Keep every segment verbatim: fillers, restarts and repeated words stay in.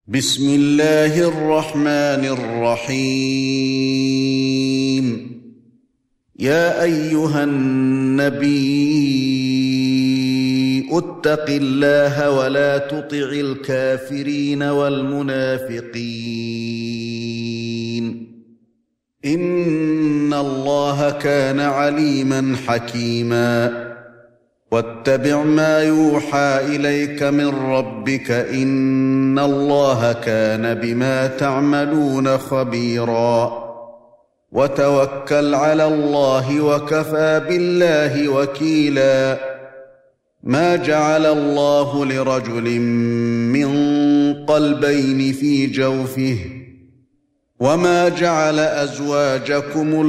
بسم الله الرحمن الرحيم. يا أيها النبي اتق الله ولا تطع الكافرين والمنافقين إن الله كان عليما حكيما. واتبع ما يوحى إليك من ربك إن الله كان بما تعملون خبيرا. وتوكل على الله وكفى بالله وكيلا. ما جعل الله لرجل من قلبين في جوفه وما جعل أزواجكم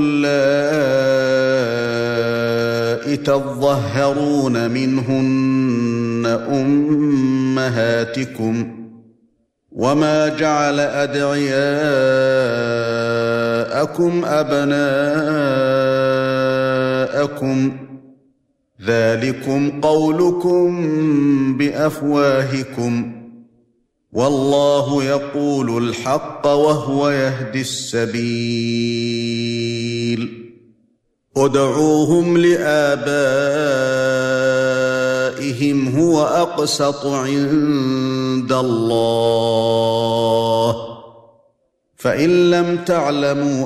اللائي تظهرون منهن أمهاتكم وما جعل أدعياءكم أبناءكم ذلكم قولكم بأفواهكم والله يقول الحق وهو يهدي السبيل. ادعوهم لآبائهم هو أقسط عند الله فإن لم تعلموا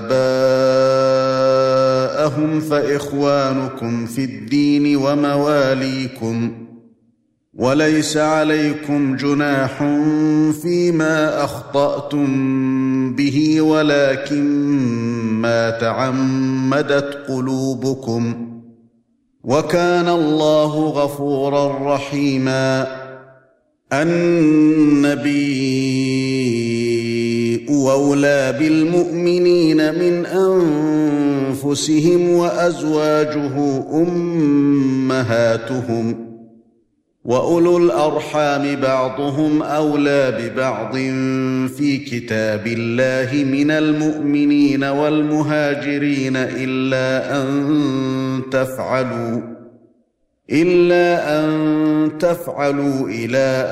آباءهم فإخوانكم في الدين ومواليكم وليس عليكم جناح فيما أخطأتم به ولكن ما تعمدت قلوبكم وكان الله غفورا رحيما. النبي أولى بالمؤمنين من أنفسهم وأزواجه أمهاتهم وأولو الأرحام بعضهم أولى ببعض في كتاب الله من المؤمنين والمهاجرين إلا أن تفعلوا إلا أن تفعلوا إلى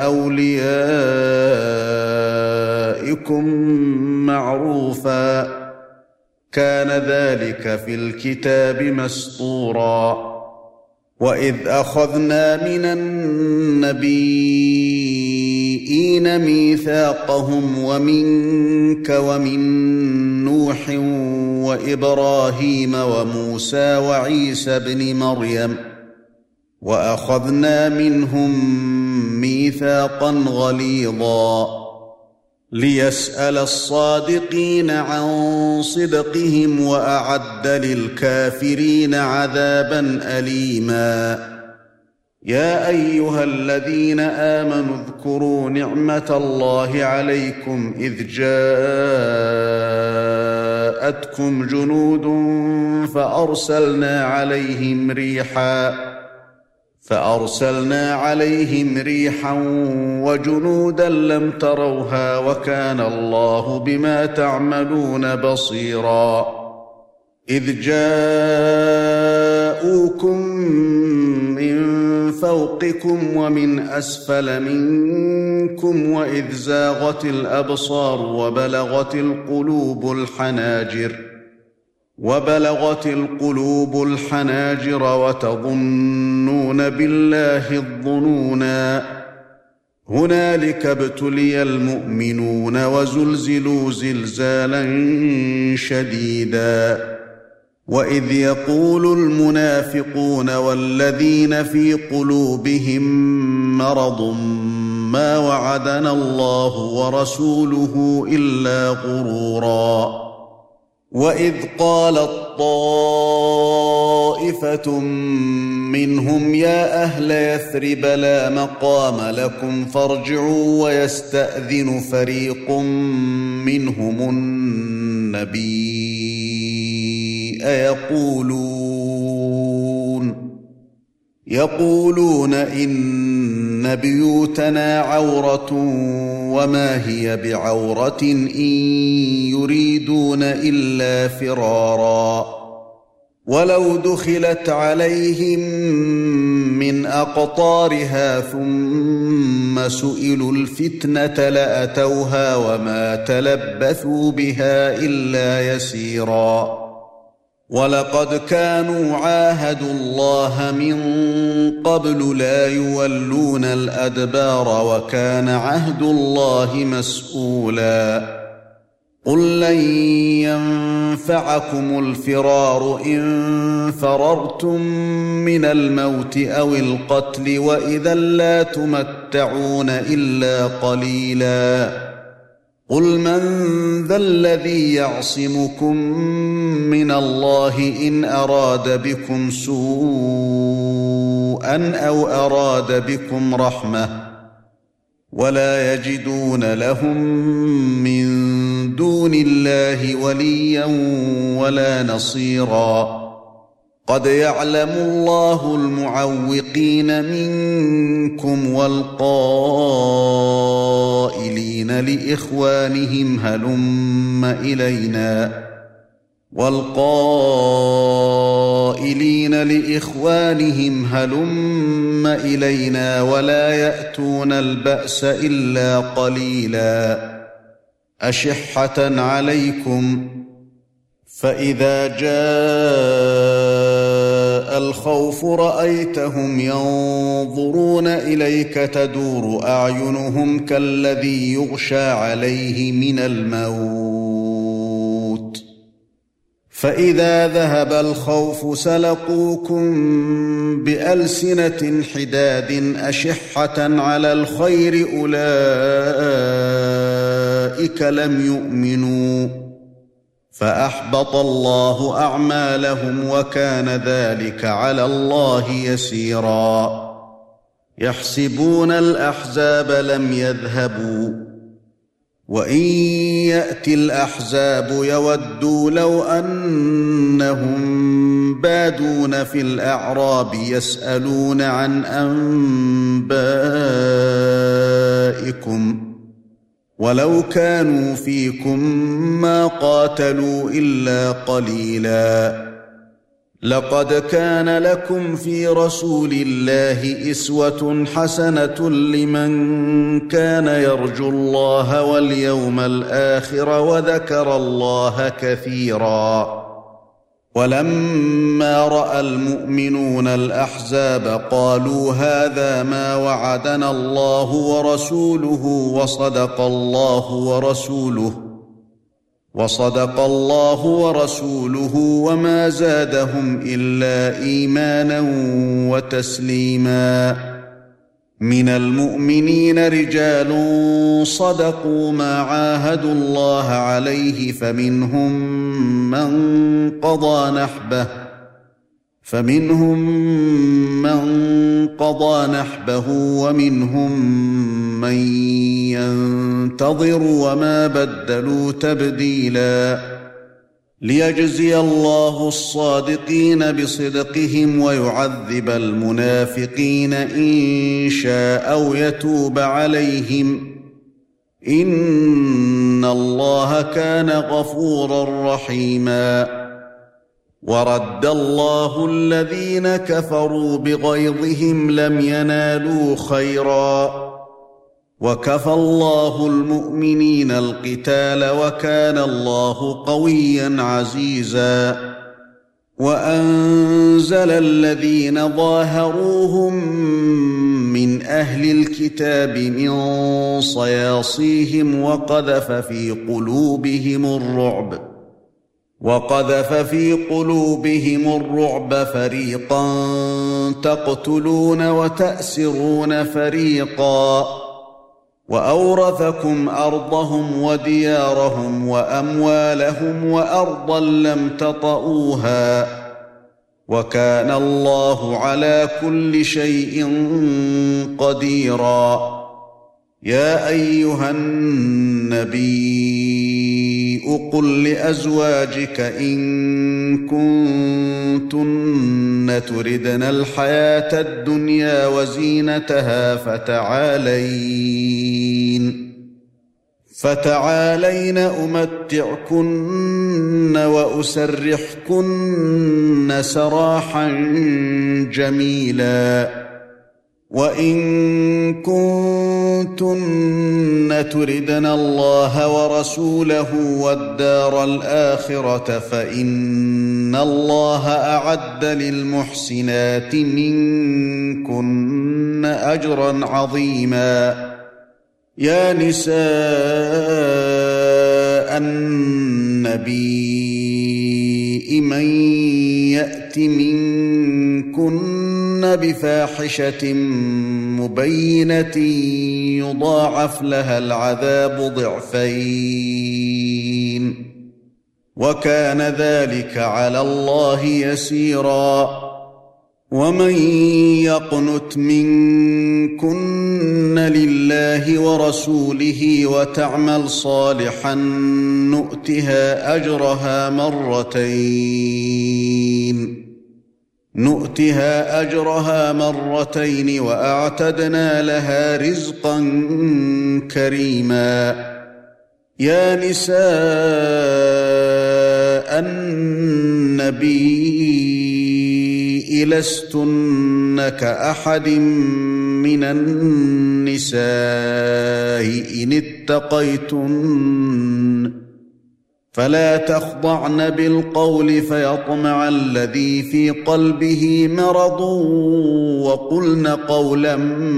أوليائكم معروفا كان ذلك في الكتاب مسطورا. وإذ أخذنا من النبيين ميثاقهم ومنك ومن نوح وإبراهيم وموسى وعيسى ابن مريم وأخذنا منهم ميثاقا غليظا ليسأل الصادقين عن صدقهم وأعد للكافرين عذابا أليما. يا أيها الذين آمنوا اذكروا نعمة الله عليكم إذ جاءتكم جنود فأرسلنا عليهم ريحا فأرسلنا عليهم ريحا وجنودا لم تروها وكان الله بما تعملون بصيرا. إذ جاءوكم من فوقكم ومن أسفل منكم وإذ زاغت الأبصار وبلغت القلوب الحناجر وبلغت القلوب الحناجر وتظنون بالله الظنونا. هنالك ابتلي المؤمنون وزلزلوا زلزالا شديدا. وإذ يقول المنافقون والذين في قلوبهم مرض ما وعدنا الله ورسوله إلا غرورا. وإذ قالت طائفة منهم يا أهل يثرب لا مقام لكم فارجعوا ويستأذن فريق منهم النبي يقولون يقولون إن بيوتنا عورة وما هي بعورة إن يريدون إلا فرارا ولو دخلت عليهم من أقطارها ثم سئلوا الفتنة لأتوها وما تلبثوا بها إلا يسيرا ولقد كانوا عاهدوا الله من قبل لا يولون الأدبار وكان عهد الله مسؤولا قل لن ينفعكم الفرار إن فررتم من الموت أو القتل وإذا لا تمتعون إلا قليلا قل من ذا الذي يعصمكم من الله إن أراد بكم سوءا أو أراد بكم رحمة ولا يجدون لهم من دون الله وليا ولا نصيرا قد يعلم الله المعوقين منكم والقائلين لإخوانهم هلم إلينا والقائلين لإخوانهم هلم إلينا ولا يأتون البأس إلا قليلا أشحة عليكم فإذا جاء الخوف رأيتهم ينظرون إليك تدور أعينهم كالذي يغشى عليه من الموت فإذا ذهب الخوف سلقوكم بألسنة حداد أشحة على الخير أولئك لم يؤمنوا فأحبط الله أعمالهم وكان ذلك على الله يسيرا يحسبون الأحزاب لم يذهبوا وإن يأتي الأحزاب يودوا لو أنهم بادون في الأعراب يسألون عن أنبائكم ولو كانوا فيكم ما قاتلوا إلا قليلا لقد كان لكم في رسول الله أسوة حسنة لمن كان يرجو الله واليوم الآخر وذكر الله كثيرا ولما رأى المؤمنون الأحزاب قالوا هذا ما وعدنا الله ورسوله وصدق الله ورسوله وصدق الله ورسوله وما زادهم إلا إيمانا وتسليما من المؤمنين رجال صدقوا ما عاهدوا الله عليه فمنهم من قضى نحبه فمنهم من قضى نحبه ومنهم من ينتظر وما بدلوا تبديلا ليجزي الله الصادقين بصدقهم ويعذب المنافقين إن شاء أو يتوب عليهم إن الله كان غفورا رحيما ورد الله الذين كفروا بغيظهم لم ينالوا خيرا وكفى الله المؤمنين القتال وكان الله قويا عزيزا وأنزل الذين ظاهروهم من أهل الكتاب من صياصيهم وقذف في قلوبهم الرعب وقذف في قلوبهم الرعب فريقا تقتلون وتأسرون فريقا وأورثكم أرضهم وديارهم وأموالهم وأرضا لم تطئوها وكان الله على كل شيء قديرا يا أيها النبي قل لأزواجك إن كنتن تردن الحياة الدنيا وزينتها فتعالين فتعالين أمتعكن وأسرحكن سراحا جميلا وإن كنتن تردن الله ورسوله والدار الآخرة فإن الله أعد للمحسنات منكن أجرا عظيما يا نساء النبي من يأت منكن بفاحشة مبينة يضاعف لها العذاب ضعفين وكان ذلك على الله يسيرا ومن يقنت منكن لله ورسوله وتعمل صالحا نؤتها أجرها مرتين نؤتها أجرها مرتين وأعتدنا لها رزقا كريما يا نساء النبي لستن كأحد من النساء إن اتقيتن فلا تخضعن بالقول فيطمع الذي في قلبه مرض وقلن قولا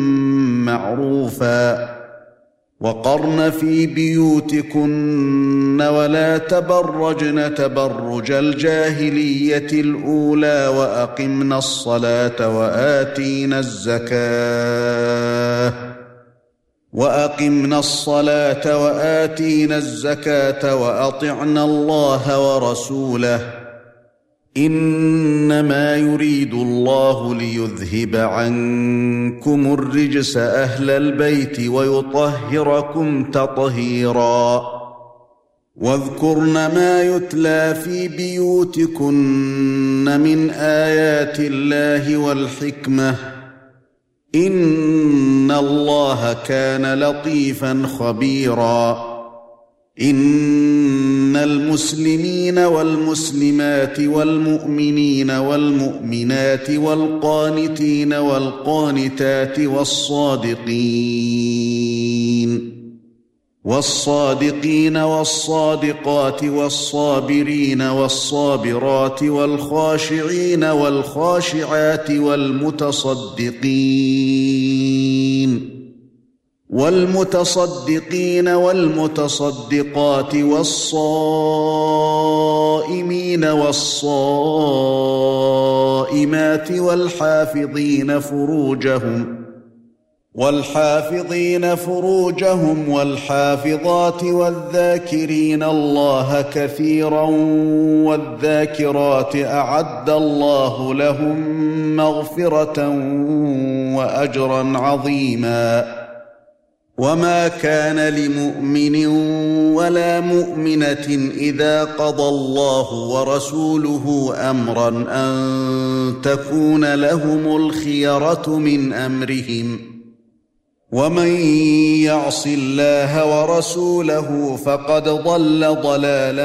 معروفا وقرن في بيوتكن ولا تبرجن تبرج الجاهلية الأولى وأقمن الصلاة وآتينا الزكاة وأقمنا الصلاة وآتينا الزكاة وأطعنا الله ورسوله إنما يريد الله ليذهب عنكم الرجس أهل البيت ويطهركم تطهيرا واذكرن ما يتلى في بيوتكن من آيات الله والحكمة إن الله كان لطيفا خبيرا إن المسلمين والمسلمات والمؤمنين والمؤمنات والقانتين والقانتات والصادقين والصادقين والصادقات والصابرين والصابرات والخاشعين والخاشعات والمتصدقين والمتصدقين والمتصدقات والصائمين والصائمات والحافظين فروجهم والحافظين فروجهم والحافظات والذاكرين الله كثيرا والذاكرات أعد الله لهم مغفرة وأجرا عظيما وما كان لمؤمن ولا مؤمنة إذا قضى الله ورسوله أمرا أن تكون لهم الخيرة من أمرهم ومن يعص الله ورسوله فقد ضل ضلالا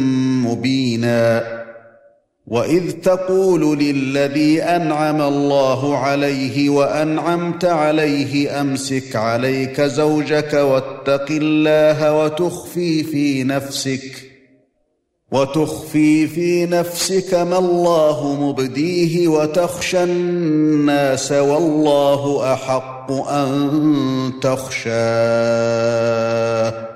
مبينا وإذ تقول للذي أنعم الله عليه وأنعمت عليه أمسك عليك زوجك واتق الله وتخفي في نفسك وتخفي في نفسك ما الله مبديه وتخشى الناس والله أحق أن تخشاه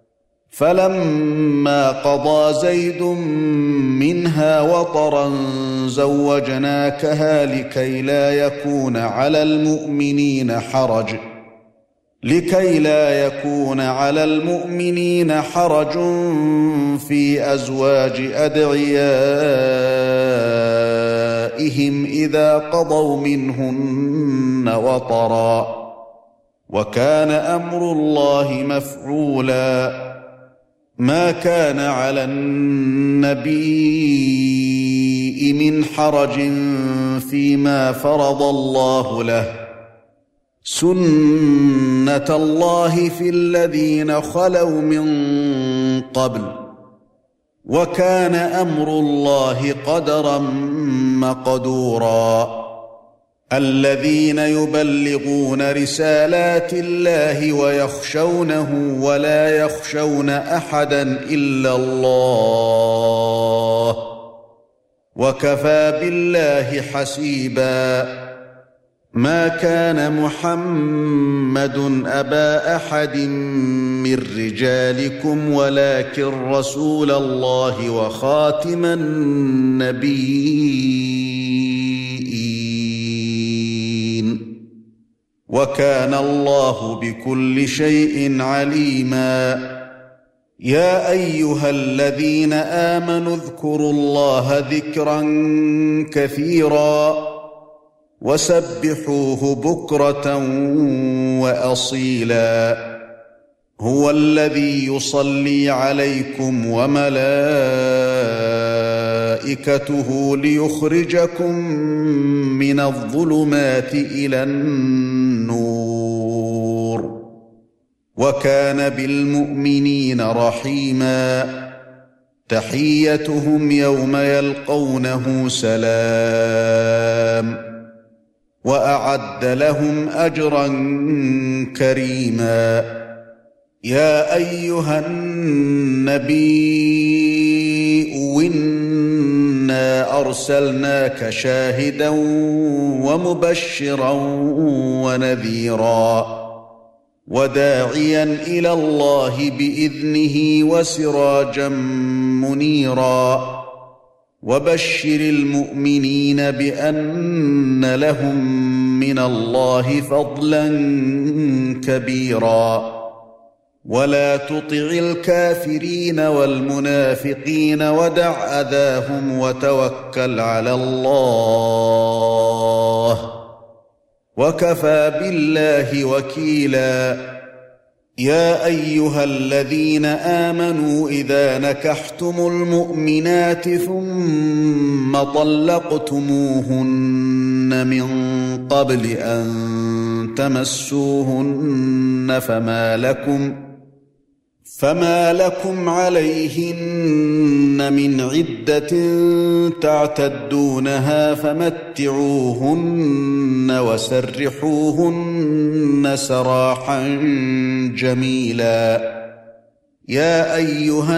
فلما قضى زيد منها وطرا زوجناكها لكي لا يكون على المؤمنين حرج لكي لا يكون على المؤمنين حرج في أزواج أدعيائهم إذا قضوا منهن وطرا وكان أمر الله مفعولا ما كان على النبي من حرج فيما فرض الله له سُنَّةَ اللَّهِ فِي الَّذِينَ خَلَوْا مِن قَبْلُ وَكَانَ أَمْرُ اللَّهِ قَدَرًا مَّقْدُورًا الَّذِينَ يُبَلِّغُونَ رِسَالَاتِ اللَّهِ وَيَخْشَوْنَهُ وَلَا يَخْشَوْنَ أَحَدًا إِلَّا اللَّهَ وَكَفَى بِاللَّهِ حَسِيبًا مَا كَانَ مُحَمَّدٌ أَبَا أَحَدٍ مِّن رِّجَالِكُمْ وَلَٰكِن رَّسُولَ اللَّهِ وَخَاتَمَ النَّبِيِّينَ وَكَانَ اللَّهُ بِكُلِّ شَيْءٍ عَلِيمًا يَا أَيُّهَا الَّذِينَ آمَنُوا اذْكُرُوا اللَّهَ ذِكْرًا كَثِيرًا وَسَبِّحُوهُ بُكْرَةً وَأَصِيلًا هُوَ الَّذِي يُصَلِّي عَلَيْكُمْ وَمَلَائِكَتُهُ لِيُخْرِجَكُم مِّنَ الظُّلُمَاتِ إِلَى النُّورِ وَكَانَ بِالْمُؤْمِنِينَ رَحِيمًا تَحِيَّتُهُمْ يَوْمَ يَلْقَوْنَهُ سَلَامٌ وَأَعَدَّ لَهُمْ أَجْرًا كَرِيمًا يَا أَيُّهَا النَّبِيُّ إِنَّا أَرْسَلْنَاكَ شَاهِدًا وَمُبَشِّرًا وَنَذِيرًا وَدَاعِيًا إِلَى اللَّهِ بِإِذْنِهِ وَسِرَاجًا مُنِيرًا وَبَشِّرِ الْمُؤْمِنِينَ بِأَنَّ لَهُم مِّنَ اللَّهِ فَضْلًا كَبِيرًا وَلَا تُطِعِ الْكَافِرِينَ وَالْمُنَافِقِينَ وَدَعْ أَذَاهُمْ وَتَوَكَّلْ عَلَى اللَّهِ وَكَفَى بِاللَّهِ وَكِيلًا يَا أَيُّهَا الَّذِينَ آمَنُوا إِذَا نَكَحْتُمُ الْمُؤْمِنَاتِ ثُمَّ طَلَّقْتُمُوهُنَّ مِن قَبْلِ أَن تَمَسُّوهُنَّ فَمَا لَكُمْ فَمَا لَكُمْ عَلَيْهِنَّ مِنْ عِدَّةٍ تَعْتَدُّونَهَا فَمَتِّعُوهُنَّ وَسَرِّحُوهُنَّ سَرَاحًا جَمِيلًا يَا أَيُّهَا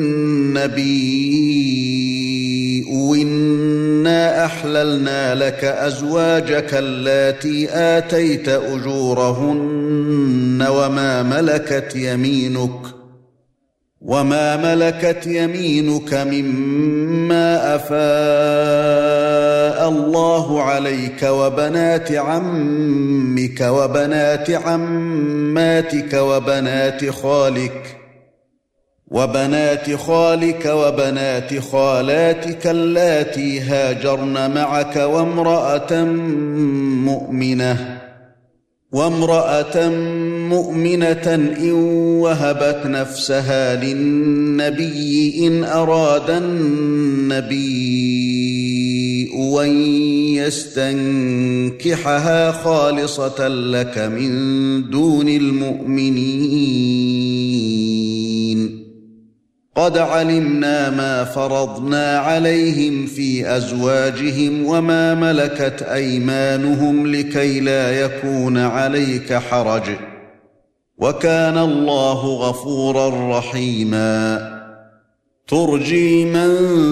النَّبِيُّ إِنَّا أَحْلَلْنَا لَكَ أَزْوَاجَكَ اللَّاتِي آتَيْتَ أُجُورَهُنَّ وَمَا مَلَكَتْ يَمِينُكَ وَمَا مَلَكَتْ يَمِينُكَ مِمَّا أَفَاءَ اللَّهُ عَلَيْكَ وَبَنَاتِ عَمِّكَ وَبَنَاتِ عَمَّاتِكَ وَبَنَاتِ خَالِكَ وَبَنَاتِ خَالِكَ وَبَنَاتِ خَالَاتِكَ اللَّاتِي هَاجَرْنَ مَعَكَ وَامْرَأَةً مُؤْمِنَةً وَامْرَأَةً مُؤْمِنَةً إِن وَهَبَتْ نَفْسَهَا لِلنَّبِيِّ إِنْ أَرَادَ النَّبِيُّ أَن يَسْتَنكِحَهَا خَالِصَةً لَكَ مِن دُونِ الْمُؤْمِنِينَ قَدْ عَلِمْنَا مَا فَرَضْنَا عَلَيْهِمْ فِي أَزْوَاجِهِمْ وَمَا مَلَكَتْ أَيْمَانُهُمْ لِكَيْ لَا يَكُونَ عَلَيْكَ حَرَجٌ وَكَانَ اللَّهُ غَفُورًا رَّحِيمًا تُرْجِي مَن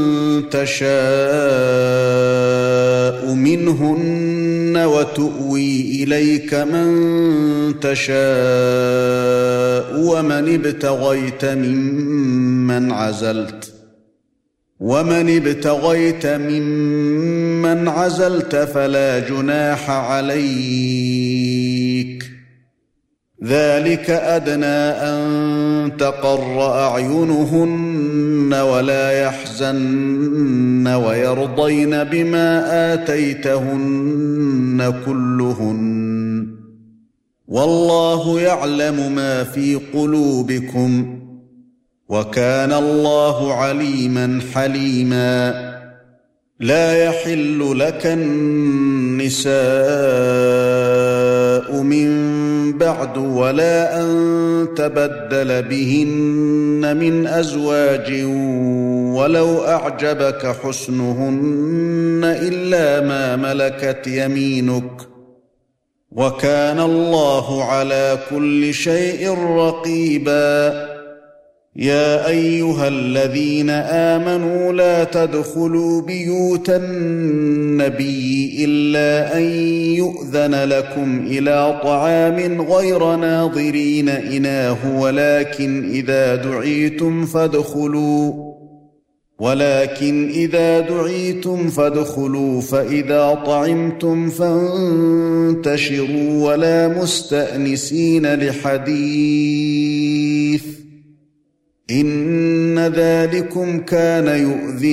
تَشَاءُ مِنْهُنَّ وَتُؤْوِي إِلَيْكَ مَن تَشَاءُ وَمَنِ ابْتَغَيْتَ مِمَّنْ عَزَلْتَ وَمَنِ ابْتَغَيْتَ مِمَّنْ عَزَلْتَ فَلَا جُنَاحَ عَلَيْكَ ذَلِكَ أَدْنَى أَن تَقَرَّ أَعْيُنُهُنَّ وَلَا يَحْزَنَّ وَيَرْضَيْنَ بِمَا آتَيْتَهُنَّ كُلُّهُنَّ وَاللَّهُ يَعْلَمُ مَا فِي قُلُوبِكُمْ وَكَانَ اللَّهُ عَلِيمًا حَلِيمًا لا يحل لك النساء النساء من بعد ولا أن تبدل بهن من أزواج ولو أعجبك حسنهن إلا ما ملكت يمينك وكان الله على كل شيء رقيبا. يا أيها الذين آمنوا لا تدخلوا بيوت النبي إلا أن يؤذن لكم إلى طعام غير ناظرين إناه ولكن إذا دعيتم فادخلوا ولكن إذا دعيتم فادخلوا فإذا طعمتم فانتشروا ولا مستأنسين لحديث إن ذلكم كان يؤذي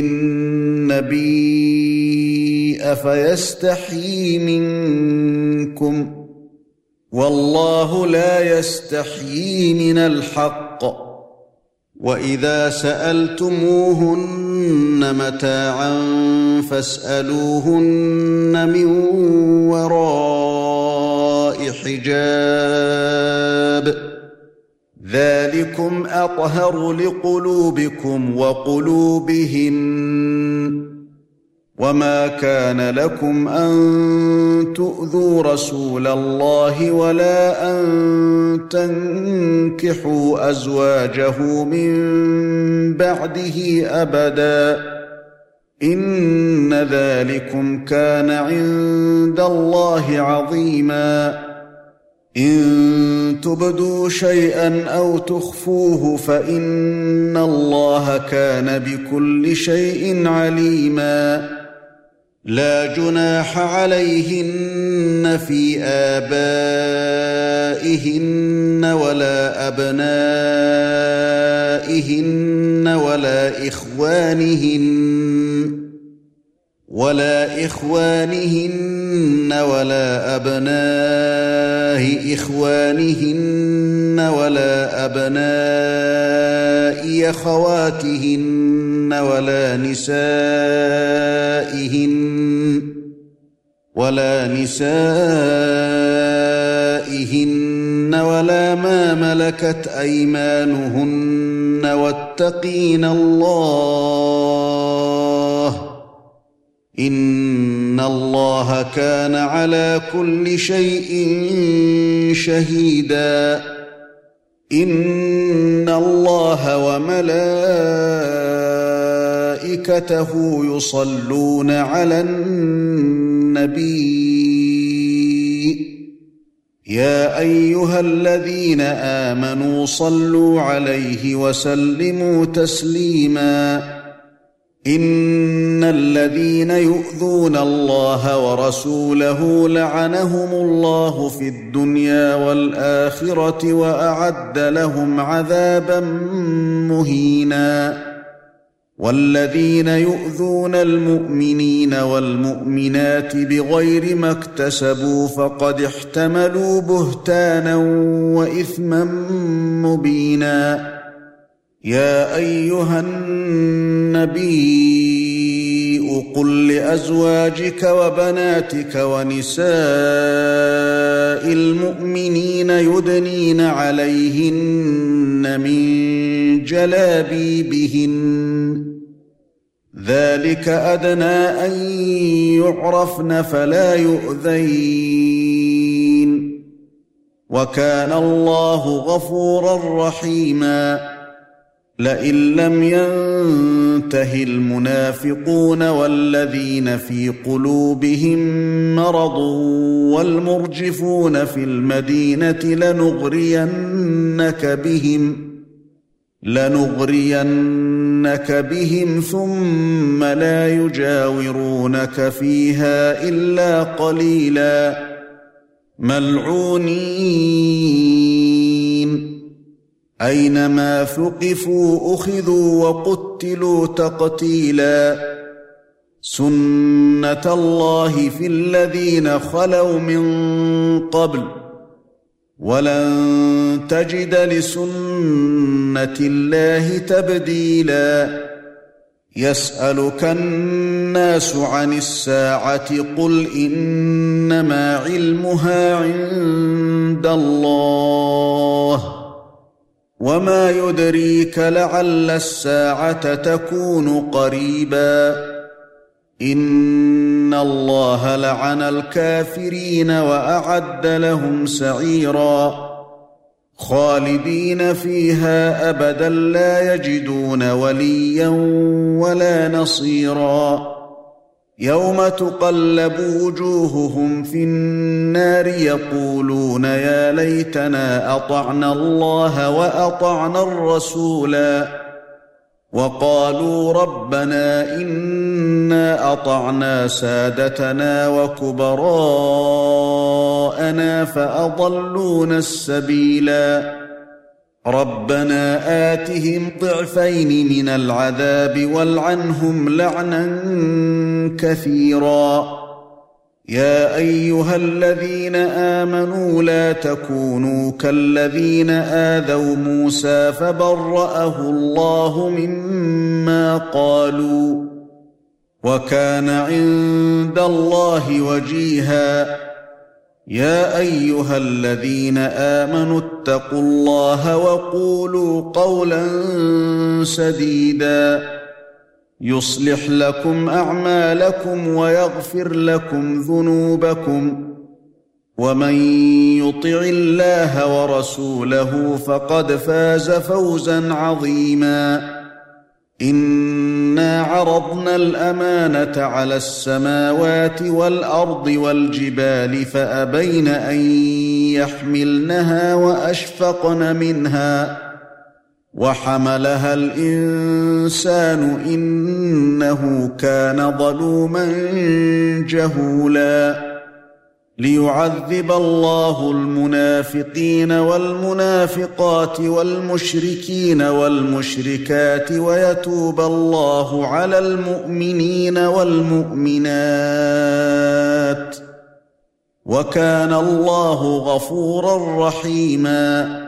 النبي فيستحيي منكم والله لا يستحيي من الحق. وإذا سألتموهن متاعا فاسألوهن من وراء حجاب ذلكم أطهر لقلوبكم وقلوبهن. وما كان لكم أن تؤذوا رسول الله ولا أن تنكحوا أزواجه من بعده أبدا إن ذلكم كان عند الله عظيما. إن تبدوا شيئا أو تخفوه فإن الله كان بكل شيء عليما. لا جناح عليهن في آبائهن ولا أبنائهن ولا إخوانهن ولا إخوانهن ولا أبناء إخوانهن ولا أبناء أخواتهن ولا نسائهن ولا نسائهن ولا ما ملكت أيمانهن واتقين الله إن الله كان على كل شيء شهيدا. إن الله وملائكته يصلون على النبي يا أيها الذين آمنوا صلوا عليه وسلموا تسليما. إن الذين يؤذون الله ورسوله لعنهم الله في الدنيا والآخرة وأعد لهم عذابا مهينا. والذين يؤذون المؤمنين والمؤمنات بغير ما اكتسبوا فقد احتملوا بهتانا وإثما مبينا. يا أيها النبي قل لأزواجك وبناتك ونساء المؤمنين يدنين عليهن من جلابيبهن ذلك أدنى أن يعرفن فلا يؤذين وكان الله غفورا رحيما. لئن لم ينته المنافقون والذين في قلوبهم مرض والمرجفون في المدينة لنغرينك بهم لنغرينك بهم ثم لا يجاورونك فيها إلا قليلا ملعونين أينما ثقفوا أخذوا وقتلوا تقتيلا. سنة الله في الذين خلوا من قبل ولن تجد لسنة الله تبديلا. يسألك الناس عن الساعة قل إنما علمها عند الله وما يدريك لعل الساعة تكون قريبا إن الله لعن الكافرين وأعد لهم سعيرا خالدين فيها أبدا لا يجدون وليا ولا نصيرا يوم تقلب وجوههم في النار يقولون يا ليتنا أطعنا الله وأطعنا الرسولا وقالوا ربنا إنا أطعنا سادتنا وكبراءنا فأضلونا السبيلا ربنا آتهم ضعفين من العذاب والعنهم لعنا كثيرا يا أيها الذين آمنوا لا تكونوا كالذين آذوا موسى فبرأه الله مما قالوا وكان عند الله وجيها يا أيها الذين آمنوا اتقوا الله وقولوا قولا سديدا يصلح لكم أعمالكم ويغفر لكم ذنوبكم ومن يطع الله ورسوله فقد فاز فوزا عظيما إنا عرضنا الأمانة على السماوات والأرض والجبال فأبين أن يحملنها وأشفقن منها وحملها الإنسان إنه كان ظلوما جهولا ليعذب الله المنافقين والمنافقات والمشركين والمشركات ويتوب الله على المؤمنين والمؤمنات وكان الله غفورا رحيما